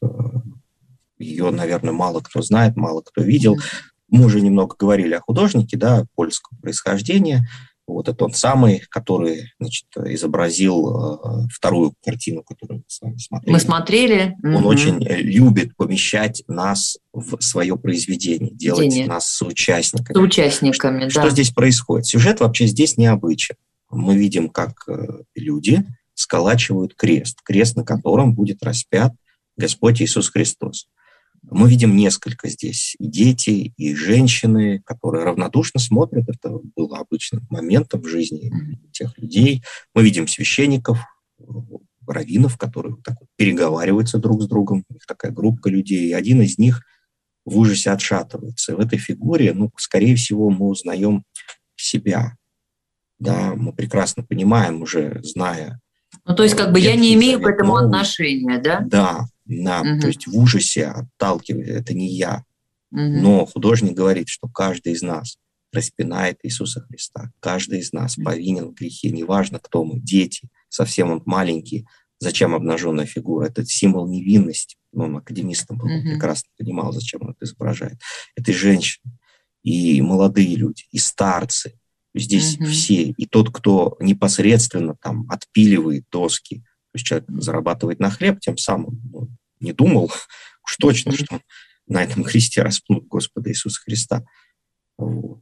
ее, наверное, мало кто знает, мало кто видел. Мы уже немного говорили о художнике, да, польского происхождения. Вот это он самый, который, значит, изобразил вторую картину, которую мы с вами смотрели. Мы смотрели. Он угу. очень любит помещать нас в свое произведение, делать День. нас соучастниками. Соучастниками, что, да. Что здесь происходит? Сюжет вообще здесь необычен. Мы видим, как люди сколачивают крест, крест, на котором будет распят Господь Иисус Христос. Мы видим несколько здесь и дети, и женщины, которые равнодушно смотрят. Это было обычным моментом в жизни тех людей. Мы видим священников, раввинов, которые так вот переговариваются друг с другом. Их такая группа людей. И один из них в ужасе отшатывается. И в этой фигуре, ну, скорее всего, мы узнаем себя. Да, мы прекрасно понимаем, уже зная. Ну, то есть, как бы я не имею к этому отношения, да? Да, да. Угу. То есть в ужасе отталкивает, это не я. Угу. Но художник говорит, что каждый из нас распинает Иисуса Христа. Каждый из нас повинен в грехе. Неважно, кто мы, дети, совсем он маленький. Зачем обнаженная фигура? Это символ невинности. Он академистом был, угу. прекрасно понимал, зачем он это изображает. Это и женщины, и молодые люди, и старцы. Здесь угу. все. И тот, кто непосредственно там отпиливает доски, то есть человек зарабатывает на хлеб, тем самым ну, не думал уж точно, что на этом кресте распнут Господа Иисуса Христа. Вот.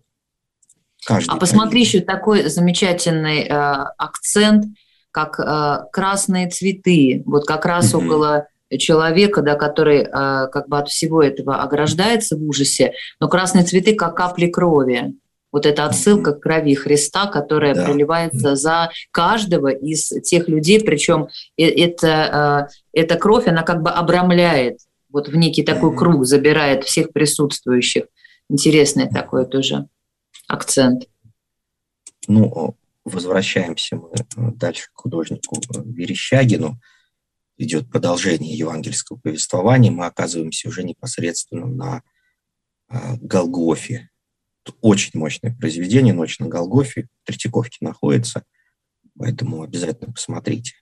А посмотри, еще такой замечательный э, акцент, как э, красные цветы. Вот как раз угу. около человека, да, который э, как бы от всего этого ограждается в ужасе, но красные цветы как капли крови. Вот это отсылка к крови Христа, которая да. проливается за каждого из тех людей, причем это, эта кровь, она как бы обрамляет, вот в некий такой круг, забирает всех присутствующих. Интересный такой тоже акцент. Ну, возвращаемся мы дальше к художнику Верещагину. Идет продолжение евангельского повествования. Мы оказываемся уже непосредственно на Голгофе. Очень мощное произведение «Ночь на Голгофе», в Третьяковке находится, поэтому обязательно посмотрите.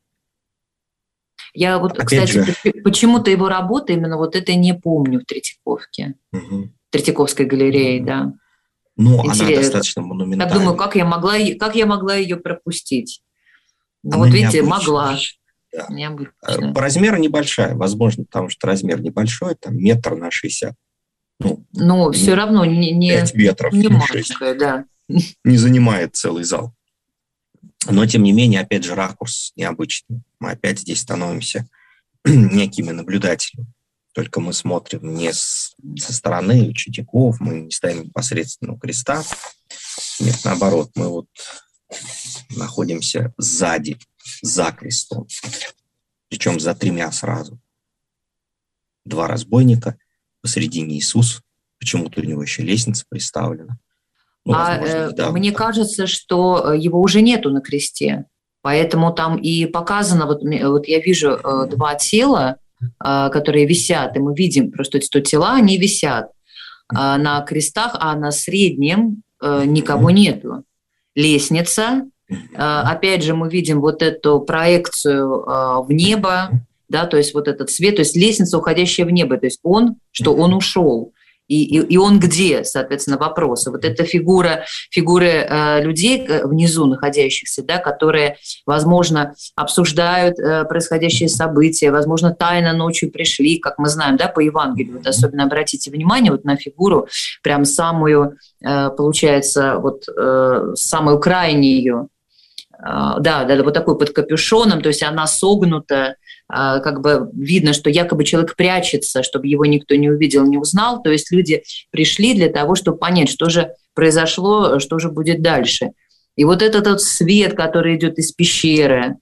Я вот, Опять кстати, же... почему-то его работы именно вот это не помню в Третьяковке, угу. в Третьяковской галерее, угу. да. Ну, Интересно. Она достаточно монументальная. Так думаю, как я могла, как я могла ее пропустить? Ну, она вот видите, могла. Да. По размеру небольшая, возможно, потому что размер небольшой, там метр на шестьдесят. Ну, Но все равно не, не, пять метров, не маленькая, да. Не занимает целый зал. Но, тем не менее, опять же, ракурс необычный. Мы опять здесь становимся некими наблюдателями. Только мы смотрим не с, со стороны учеников, мы не ставим непосредственно у креста. Нет, наоборот, мы вот находимся сзади, за крестом. Причем за тремя сразу. Два разбойника, посредине Иисус, почему-то у него еще лестница представлена. Ну, а возможно, мне кажется, что его уже нету на кресте, поэтому там и показано, вот, вот я вижу mm-hmm. два тела, которые висят, и мы видим просто эти тела, они висят mm-hmm. на крестах, а на среднем никого mm-hmm. нету. Лестница, mm-hmm. опять же мы видим вот эту проекцию в небо, mm-hmm. да, то есть вот этот свет, то есть лестница, уходящая в небо, то есть он, что он ушел, и, и, и он где, соответственно, вопросы. Вот эта фигура, фигуры э, людей внизу находящихся, да, которые, возможно, обсуждают э, происходящие события, возможно, тайно ночью пришли, как мы знаем, да, по Евангелию. Вот особенно обратите внимание вот на фигуру, прям самую, э, получается, вот э, самую крайнюю, Да, да, вот такой под капюшоном, то есть она согнута, как бы видно, что якобы человек прячется, чтобы его никто не увидел, не узнал. То есть люди пришли для того, чтобы понять, что же произошло, что же будет дальше. И вот этот вот свет, который идет из пещеры,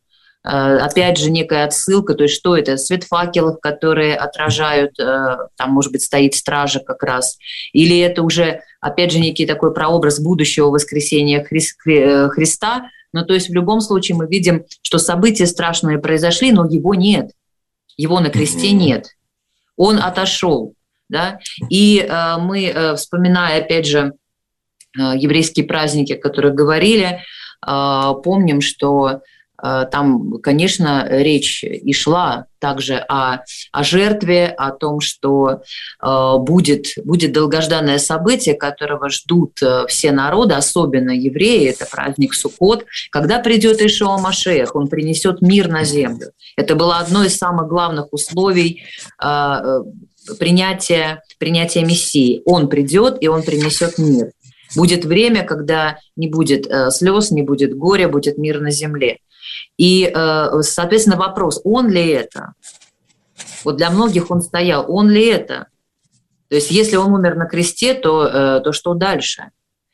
опять же, некая отсылка, то есть что это? Свет факелов, которые отражают, там, может быть, стоит стража как раз, или это уже, опять же, некий такой прообраз будущего воскресения Христа. Ну, то есть в любом случае мы видим, что события страшные произошли, но его нет, его на кресте нет, он отошел, да, и э, мы, э, вспоминая, опять же, э, еврейские праздники, о которых говорили, э, помним, что там, конечно, речь и шла также о, о жертве, о том, что э, будет, будет долгожданное событие, которого ждут все народы, особенно евреи, это праздник Суккот, когда придет Иешуа Машиах, он принесет мир на землю. Это было одно из самых главных условий э, принятия, принятия Мессии. Он придет, и он принесет мир. Будет время, когда не будет э, слез, не будет горя, будет мир на земле. И, соответственно, вопрос, он ли это? Вот для многих он стоял, он ли это? То есть если он умер на кресте, то, то что дальше?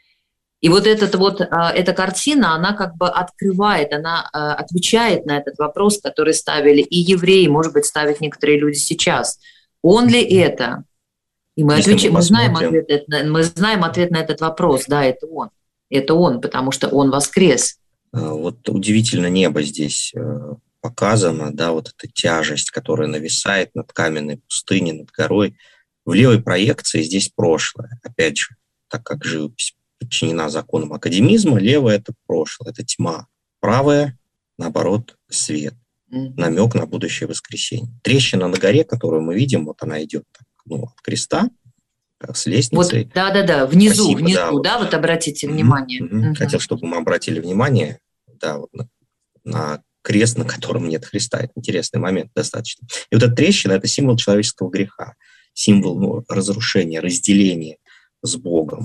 И вот, этот, вот эта картина, она как бы открывает, она отвечает на этот вопрос, который ставили и евреи, может быть, ставят некоторые люди сейчас. Он ли это? И мы, отвеч... мы, знаем ответ, мы знаем ответ на этот вопрос, да, это он. Это он, потому что он воскрес. Вот удивительно небо здесь показано, да, вот эта тяжесть, которая нависает над каменной пустыней, над горой. В левой проекции здесь прошлое. Опять же, так как живопись подчинена законам академизма, левое – это прошлое, это тьма. Правое, наоборот, свет. Намек на будущее воскресенье. Трещина на горе, которую мы видим, вот она идет так, ну, от креста, с лестницей. Вот, да-да-да, внизу, Спасибо, внизу, да, вот. да, вот обратите внимание. Mm-hmm. Mm-hmm. Хотел, чтобы мы обратили внимание, да, вот на, на крест, на котором нет Христа. Это интересный момент достаточно. И вот эта трещина – это символ человеческого греха, символ, ну, разрушения, разделения с Богом.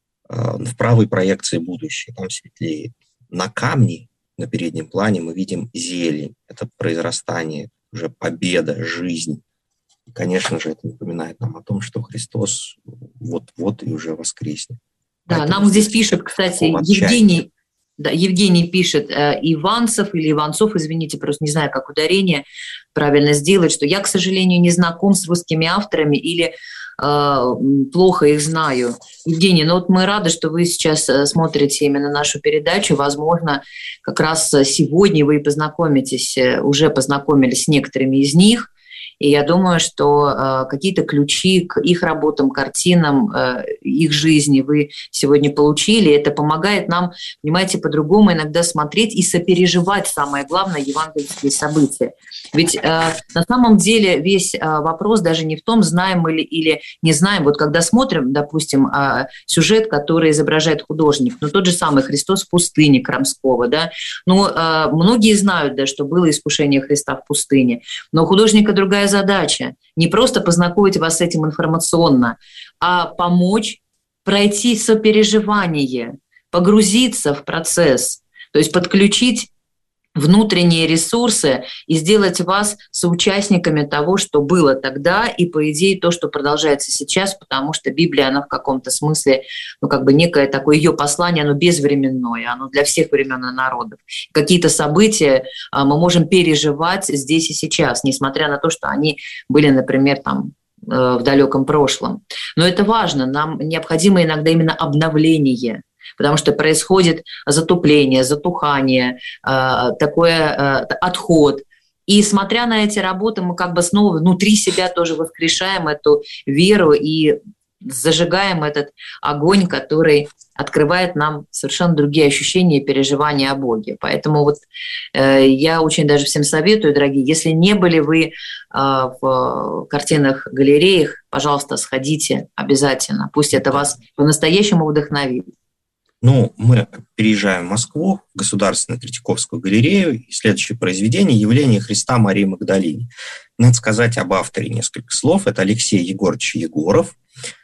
В правой проекции будущее, там светлеет. На камне, на переднем плане мы видим зелень. Это произрастание, уже победа, жизнь. И, конечно же, это напоминает нам о том, что Христос вот-вот и уже воскреснет. Да, Поэтому нам здесь пишет, кстати, Евгений, да, Евгений пишет, э, Иванцев или Иванцов, извините, просто не знаю, как ударение правильно сделать, что я, к сожалению, не знаком с русскими авторами или э, плохо их знаю. Евгений, ну вот мы рады, что вы сейчас смотрите именно нашу передачу. Возможно, как раз сегодня вы познакомитесь, уже познакомились с некоторыми из них. И я думаю, что э, какие-то ключи к их работам, картинам, э, их жизни вы сегодня получили. Это помогает нам, понимаете, по-другому иногда смотреть и сопереживать, самое главное, евангельские события. Ведь э, на самом деле весь э, вопрос даже не в том, знаем мы ли или не знаем. Вот когда смотрим, допустим, э, сюжет, который изображает художник, ну тот же самый «Христос в пустыне» Крамского, да, ну э, многие знают, да, что было искушение Христа в пустыне, но у художника другая задача. Не просто познакомить вас с этим информационно, а помочь пройти сопереживание, погрузиться в процесс, то есть подключить внутренние ресурсы и сделать вас соучастниками того, что было тогда, и, по идее, то, что продолжается сейчас, потому что Библия, она в каком-то смысле, ну, как бы некое такое ее послание, оно безвременное, оно для всех времен и народов. Какие-то события мы можем переживать здесь и сейчас, несмотря на то, что они были, например, там, в далеком прошлом. Но это важно, нам необходимо иногда именно обновление, потому что происходит затупление, затухание, такой отход. И смотря на эти работы, мы как бы снова внутри себя тоже воскрешаем эту веру и зажигаем этот огонь, который открывает нам совершенно другие ощущения и переживания о Боге. Поэтому вот э, я очень даже всем советую, дорогие, если не были вы э, в картинных галереях, пожалуйста, сходите обязательно. Пусть это вас по-настоящему вдохновит. Ну, мы переезжаем в Москву, в Государственную Третьяковскую галерею, и следующее произведение «Явление Христа Марии Магдалине». Надо сказать об авторе несколько слов. Это Алексей Егорович Егоров,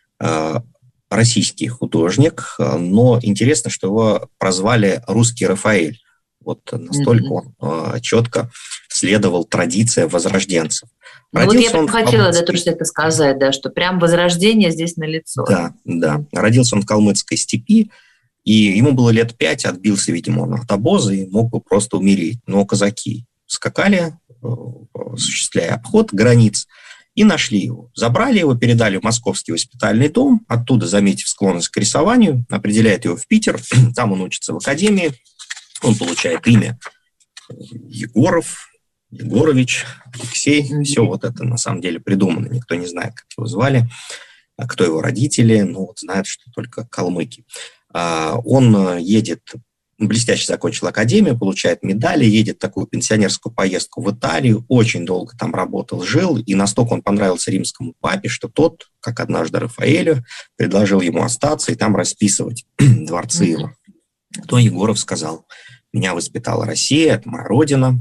российский художник, но интересно, что его прозвали «Русский Рафаэль». Вот настолько mm-hmm. он четко следовал традициям возрожденцев. Ну, вот я бы хотела да, тоже это сказать, да, что прям возрождение здесь налицо. Да, да. Родился он в Калмыцкой степи, и ему было лет пять, отбился, видимо, он от обоза и мог бы просто умереть. Но казаки скакали, осуществляя обход границ, и нашли его. Забрали его, передали в Московский воспитательный дом, оттуда, заметив склонность к рисованию, определяют его в Питер, там он учится в академии, он получает имя Егоров, Егорович, Алексей, mm-hmm. все вот это на самом деле придумано, никто не знает, как его звали, кто его родители, ну вот знают, что только калмыки. Он едет, блестяще закончил академию, получает медали, едет в такую пенсионерскую поездку в Италию, очень долго там работал, жил, и настолько он понравился римскому папе, что тот, как однажды Рафаэлю, предложил ему остаться и там расписывать дворцы его. То Егоров сказал: меня воспитала Россия, это моя родина,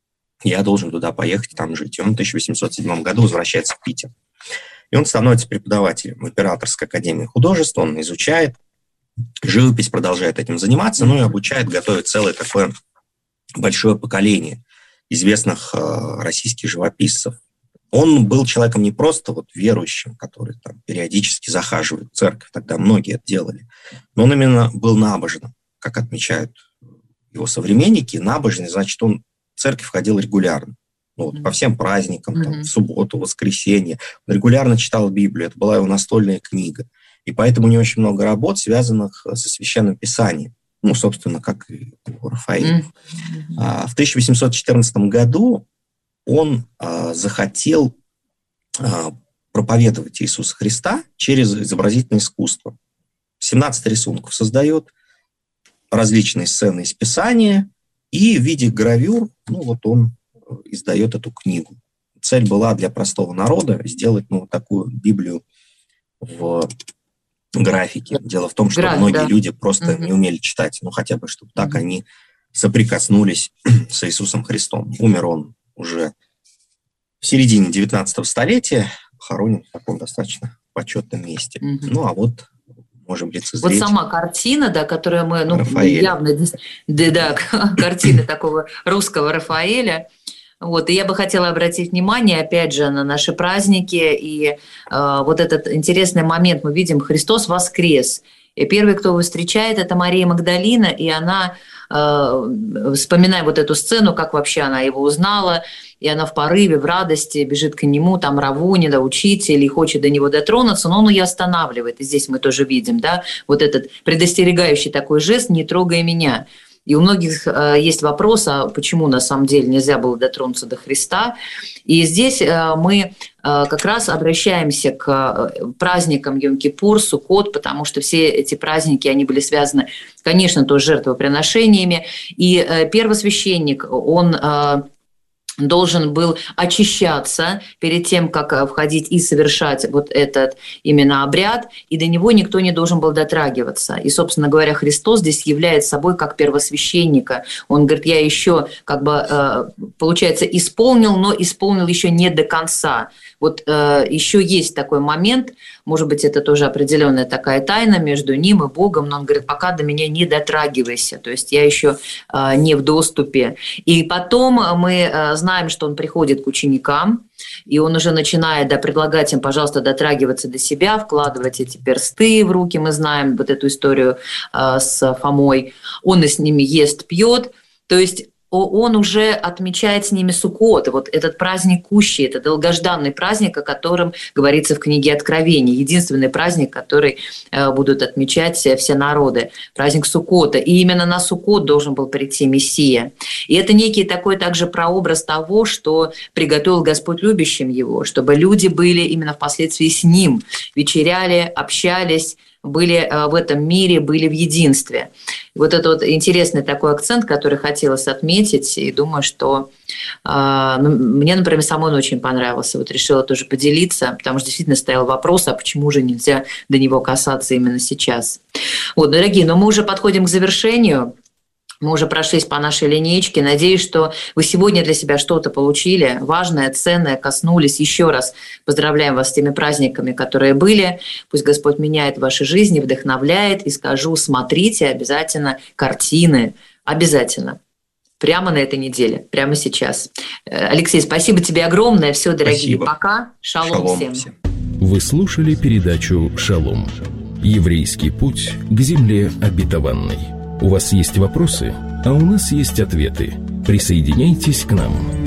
я должен туда поехать, там жить. И он в тысяча восемьсот седьмом году возвращается в Питер. И он становится преподавателем Императорской академии художеств, он изучает живопись, продолжает этим заниматься, ну и обучает, готовит целое такое большое поколение известных э, российских живописцев. Он был человеком не просто вот верующим, который там периодически захаживает в церковь, тогда многие это делали, но он именно был набожным, как отмечают его современники. Набожный, значит, он в церковь ходил регулярно. Ну, вот, по всем праздникам, mm-hmm. там, в субботу, в воскресенье. Он регулярно читал Библию, это была его настольная книга. И поэтому у него очень много работ, связанных со Священным Писанием. Ну, собственно, как и у Рафаэля. Mm-hmm. А, в тысяча восемьсот четырнадцатом году он а, захотел а, проповедовать Иисуса Христа через изобразительное искусство. семнадцать рисунков создает, различные сцены из Писания, и в виде гравюр, ну, вот он издает эту книгу. Цель была для простого народа сделать, ну, вот такую Библию в графике. Дело в том, что Граф, многие да. люди просто угу. не умели читать, ну, хотя бы, чтобы так угу. они соприкоснулись с Иисусом Христом. Умер он уже в середине девятнадцатого столетия, похоронен в таком достаточно почетном месте. Угу. Ну, а вот можем лицезреть. Вот сама картина, да, которую мы, ну, Рафаэля. явно, да, да, картина такого русского Рафаэля. Вот, и я бы хотела обратить внимание, опять же, на наши праздники, и э, вот этот интересный момент мы видим: Христос воскрес. И первый, кто его встречает, это Мария Магдалина, и она, э, вспоминая вот эту сцену, как вообще она его узнала, и она в порыве, в радости бежит к нему, там Равуни, да, учитель, и хочет до него дотронуться, но он ее останавливает. И здесь мы тоже видим, да, вот этот предостерегающий такой жест: «Не трогай меня». И у многих э, есть вопрос, а почему на самом деле нельзя было дотронуться до Христа. И здесь э, мы э, как раз обращаемся к э, праздникам Йом-Кипур, Суккот, потому что все эти праздники, они были связаны, конечно, тоже с жертвоприношениями. И э, первосвященник, он... Э, должен был очищаться перед тем, как входить и совершать вот этот именно обряд, и до него никто не должен был дотрагиваться. И, собственно говоря, Христос здесь является собой как первосвященника. Он говорит: я еще, как бы, получается, исполнил, но исполнил еще не до конца. Вот еще есть такой момент, может быть, это тоже определенная такая тайна между ним и Богом, но он говорит: пока до меня не дотрагивайся, то есть я еще не в доступе. И потом мы знаем, что он приходит к ученикам, и он уже начинает, да, предлагать им, пожалуйста, дотрагиваться до себя, вкладывать эти персты в руки. Мы знаем вот эту историю с Фомой. Он и с ними ест, пьет, то есть он уже отмечает с ними Суккот, вот этот праздник Кущи, это долгожданный праздник, о котором говорится в книге Откровений, единственный праздник, который будут отмечать все народы, праздник Суккота. И именно на Суккот должен был прийти Мессия. И это некий такой также прообраз того, что приготовил Господь любящим его, чтобы люди были именно впоследствии с ним, вечеряли, общались, были в этом мире, были в единстве. Вот это вот интересный такой акцент, который хотелось отметить, и думаю, что э, ну, мне, например, самой он очень понравился. Вот решила тоже поделиться, потому что действительно стоял вопрос, а почему же нельзя до него касаться именно сейчас. Вот, дорогие, но мы уже подходим к завершению. Мы уже прошлись по нашей линейке. Надеюсь, что вы сегодня для себя что-то получили важное, ценное, коснулись. Еще раз поздравляем вас с теми праздниками, которые были. Пусть Господь меняет ваши жизни, вдохновляет. И скажу, смотрите обязательно картины. Обязательно. Прямо на этой неделе, прямо сейчас. Алексей, спасибо тебе огромное. Все, дорогие, спасибо. Пока. Шалом, Шалом всем. всем. Вы слушали передачу «Шалом». Еврейский путь к земле обетованной. У вас есть вопросы, а у нас есть ответы. Присоединяйтесь к нам.